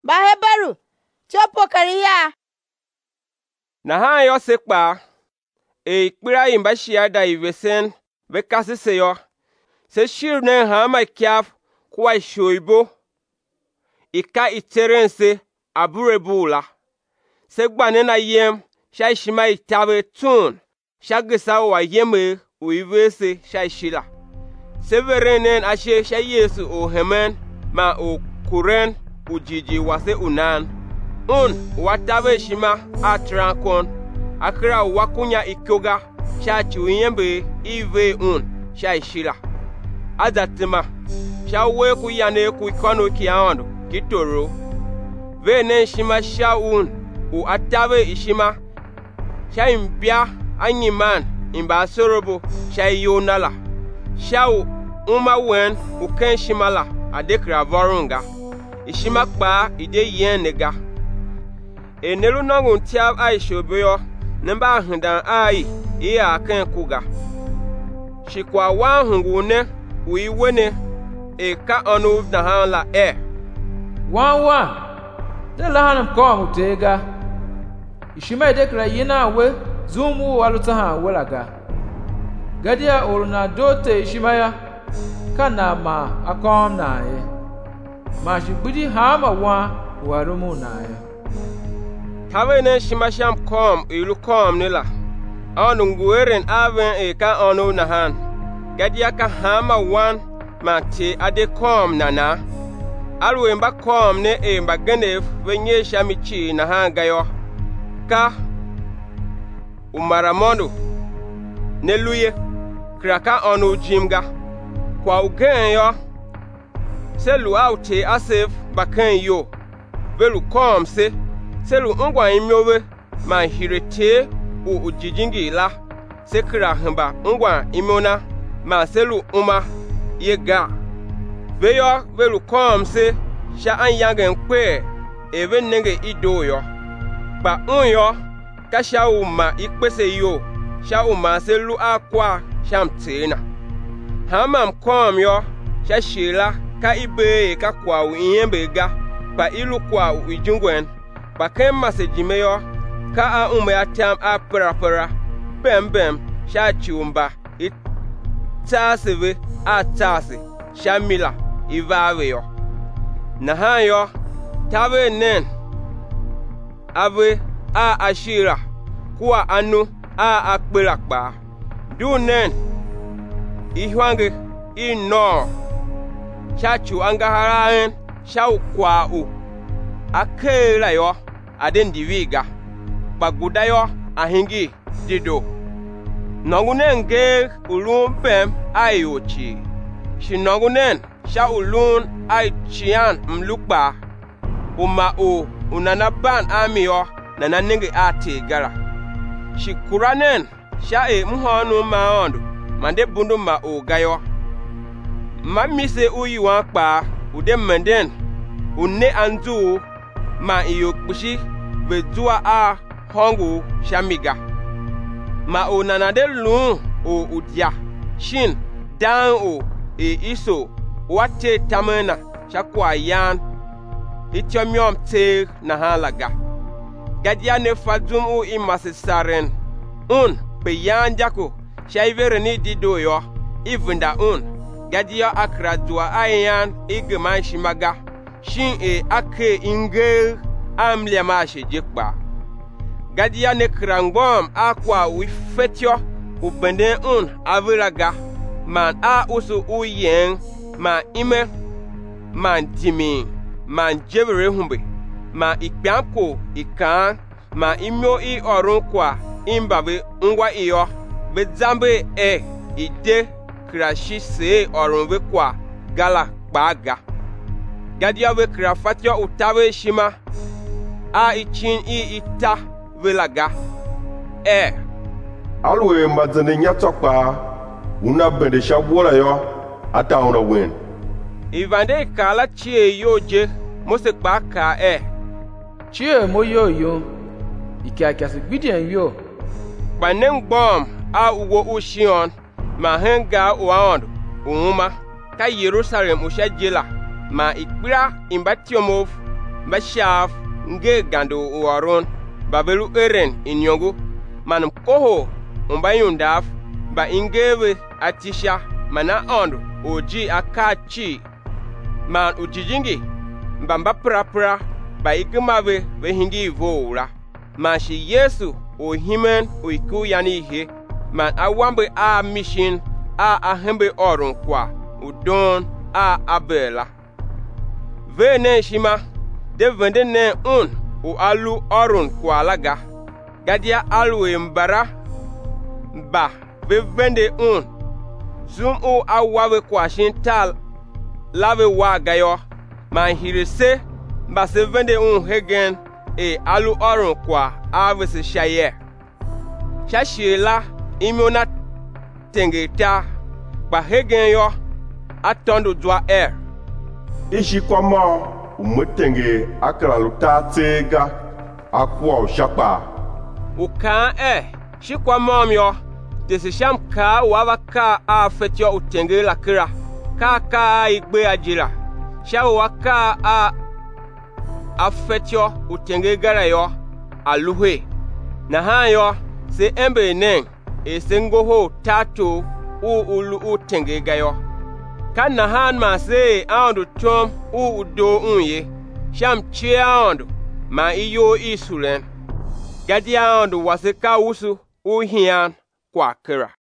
ba Heberu chopo kariya na ha yo sekpa e kpira imba shia da ivesen ve kasise yo se shir ne ha ma kyaf kwa shoibo ika iterense aburebula se gbane na yem sha shima itabe tun sha gesa wa yeme uivese sha shila se verenen ashe sha Yesu o hemen ma o kuren ujiji wase unan watabe shima atrankon akra wakunya ikoga sha chiwiyembe ive sha shila azatima sha we ku yane ku ikono kiando kitoro venen shima sha u atabe ishima sha imbia anyiman imba sorobo sha yonala sha uma wen uken shimala adekra vorunga ishima kpa ide yenega enelu nongun tiab aishobeyo namba hundan ai iya kan kuga shikwa wa hungune uiwene e ka onu da hanla wa de lahanam ko mutega ishima dekra yina we zumu waluta ha walaga gadia oluna dote ishimaya kana ma akom nae ma shibudi ha ma wa warumu nae Tavene shimasham kom ilu kom nila anu ngueren aven e ka onu nahan gadia ka hama wan ma te ade kom nana alwe mba kom ne e mba gane venye shamichi nahan gayo ka umaramondo ne luye kraka onu jimga kwa ugen yo selu aute asef bakan yo velu kom se selu ngwa imyowe ma hirete o ujijingi la sekra hamba ngwa imona ma selu uma yega veyo velu kom se sha anyangen kwe even nenge idoyo ba unyo ka sha uma ikpese yo sha uma selu akwa shamtena hamam kom yo sha shila ka ibe ka kwa uyembega ba ilu kwa ujungwen bakan masejimeyo ka a umayatam a parapara bem sha chiumba itaseve atase shamila ivaveyo nahayo tabe nen ave a ashira kuwa anu a akperakpa dunen ihwange ino chachu angaharaen shau akela yo aden diviga baguda yo ahingi dido nongunen ge ulun pem ayochi shinongunen sha ulun ay chian mlukba uma unanaban amiyo nananenge ate gara shikuranen sha mhonu maondo mande bundu ma gayo mamise uyiwan kpa ude menden unne anzu ma iyokpushi bedua a hongu shamiga ma nanade lun udia shin dan iso wate tamena shakwa yan itiomyom te na halaga gadia ne fadum imasisaren pe yan jako shaivere ni dido yo ivunda gadia akradua ayan igman shimaga shin ake inge amlia mashe jekpa gadia ne krangom akwa wifetyo ubende aviraga man a usu uyen ma ime man timi man jevere humbe ma ikpianko ikan ma imyo orun kwa imbabe ngwa iyo bezambe ide krashi se orun be kwa gala baga gadia we krafatyo utawe shima a ichin ita velaga alwe mazane nyatokpa una bende shabwola yo ata ona wen ivande kala chie yoje mose kpa ka chie mo yo ikiakasi gbidien yo panen gbom a uwo ushion ma henga uaond uma ka Jerusalem ushajela ma ikpira imbatiomof ba shaf nge gando uorun babelu eren inyongu manum koho umba yundaf ba ingeve atisha mana ondo oji akachi man ujijingi mbamba prapra ba ikimave ve hingi voura man shi Yesu o himen o iku yani he man awambe a mission a ahembe orun kwa udon a abela vene shima de vende ne un o alu orun kwa laga gadia alu mbara ba ve vende un zum o awawe kwa shintal lave wa gayo man hirese ba se vende un hegen e alu orun kwa avese shaye shashila imona tengeta ba hegen yo atondo dwa ishi kwama umutenge akraluta tega akwa shapa uka shikwa momyo desisham ka wavaka afetyo utenge lakira ka igbe ajira shawo waka afetyo utenge garayo aluhe na hayo se embe nen esengoho tato ulu utenge gayo kan na han ma se aundu tom udo unye sham chiaundu ma iyo isulen gadi aundu waseka usu uhian kwa kira